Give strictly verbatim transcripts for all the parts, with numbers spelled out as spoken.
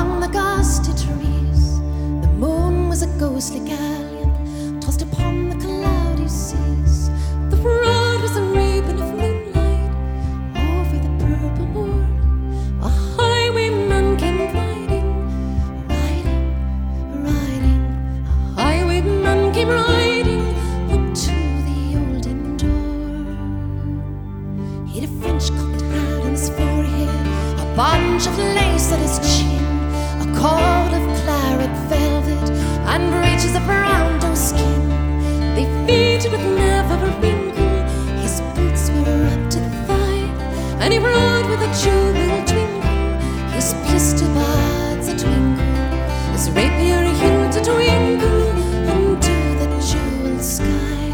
Among the gusty trees, the moon was a ghostly galleon tossed upon the cloudy seas. The road was a ribbon of moonlight over the purple moor. A highwayman came riding, riding, riding. A highwayman came riding up to the olden door. He had a French-cocked hat on his forehead, a bunch of lace at his chin, a coat of claret velvet, and breeches of brown doe skin. They fitted with never a wrinkle. His boots were up to the thigh, and he rode with a jewel twinkle. His pistol buds a twinkle, his rapier hilt a twinkle unto the jeweled sky.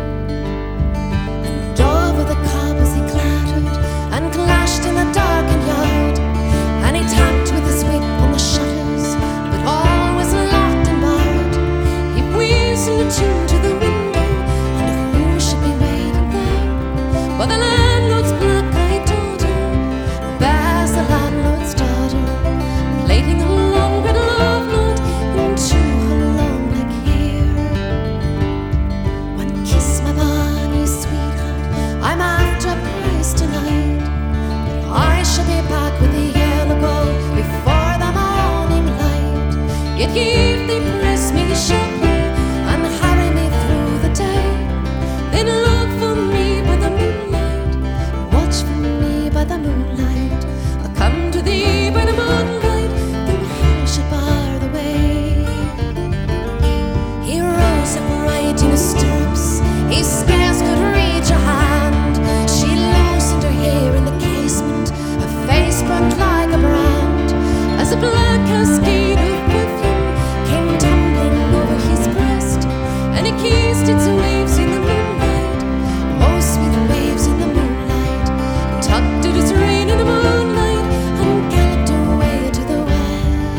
And over the cobbles he clattered and clashed in the darkened yard, and he tapped with his whip on the shutters, but all was locked and barred. He whistled a tune to the window, and who should be waiting there but the landlord's black-eyed daughter, Bess, the landlord's daughter, plaiting a long red love knot into her long black hair. One kiss, my bonny sweetheart, I'm after a price tonight, but I shall be back with the yellow gold before the morning light. Yet if they press me sharply and hurry me through the day, then look for me by the moonlight, watch for me by the moonlight. I'll come to thee by the moonlight, though hell should bar the way. He rose upright in his stirrups, he scarce could reach her hand. She loosened her hair in the casement, her face burnt like a brand, as a black cascade of perfume came tumbling over his breast, and he kissed its waves in the moonlight, oh sweet waves in the moonlight, tugged at its rein in the moonlight, and galloped away to the west.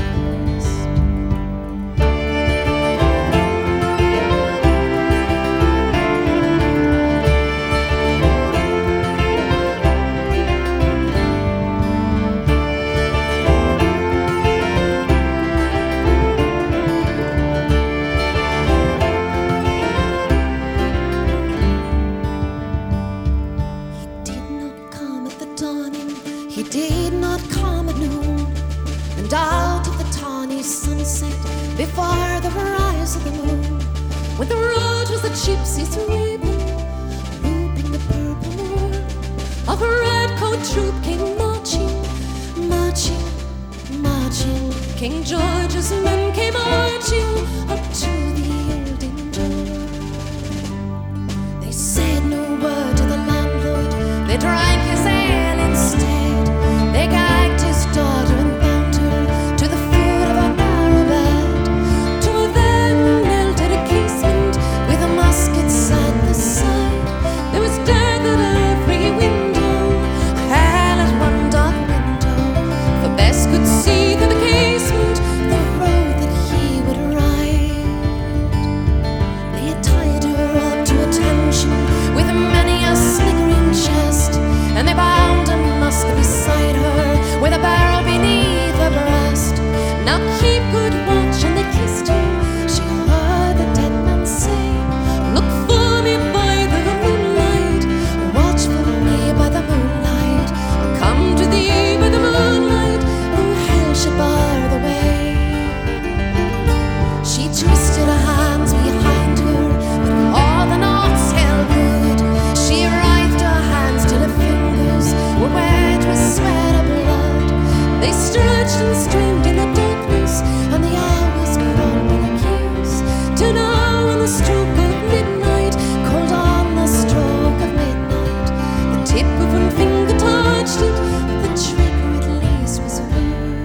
He did not come at noon, and out of the tawny sunset, before the rise of the moon, when the road was a gypsy's ribbon, looping the purple moor, a red-coat troop came marching, marching, marching. King George's men came marching up to the olden door. They said no word to the landlord, they drank his ale instead. They gagged his daughter and bound her to the foot of a narrow bed. Two of them knelt at a casement with a musket side by side. There was death at every window, hell at one dark window, for Bess could see through the casement the road that he would ride. They had tied her up to a tension with many a sniggering chest, and they bound a musket beside her with a barrel beneath her breast. Now keep good watch, and they kissed her. She heard the dead man say, look for me by the moonlight, watch for me by the moonlight. I'll come to thee by the moonlight, though hell should bar the way. She twisted her hands behind her, but all the knots held good. She writhed her hands till her fingers were wet with sweat of blood. They stretched and streamed in the darkness, and the hours crawled like years, till now on the stroke of midnight, called on the stroke of midnight, the tip of one finger touched it, the trigger at least was hers.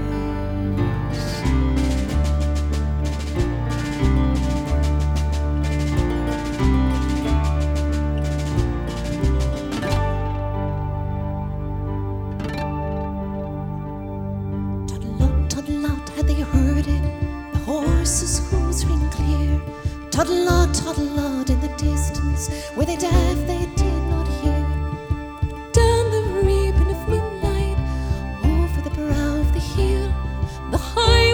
Toddle-out, had they heard it? The horses' hooves ring clear. Toddle-out, toddle-out in the distance, were they deaf they did not hear. Down the ribbon of moonlight, over the brow of the hill, the high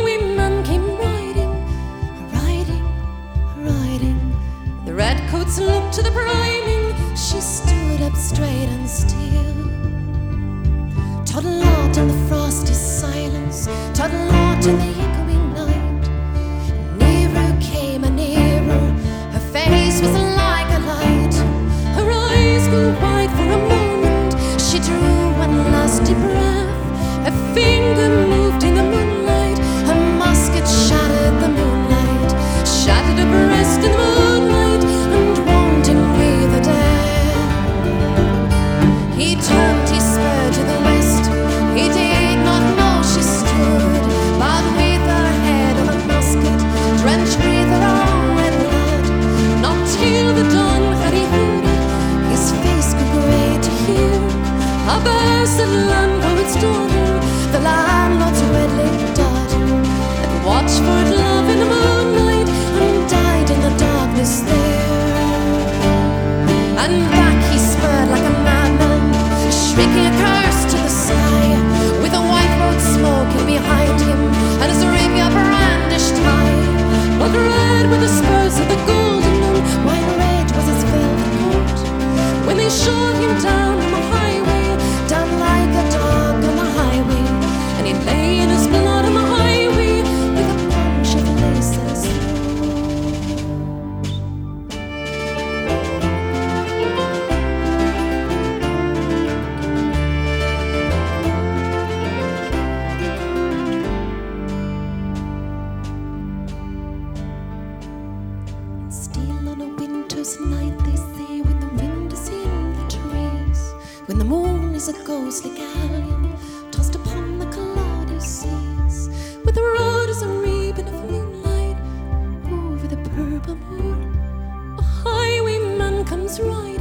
ghostly galleon tossed upon the cloudless seas, with the road as a ribbon of moonlight over the purple moor. A highwayman comes riding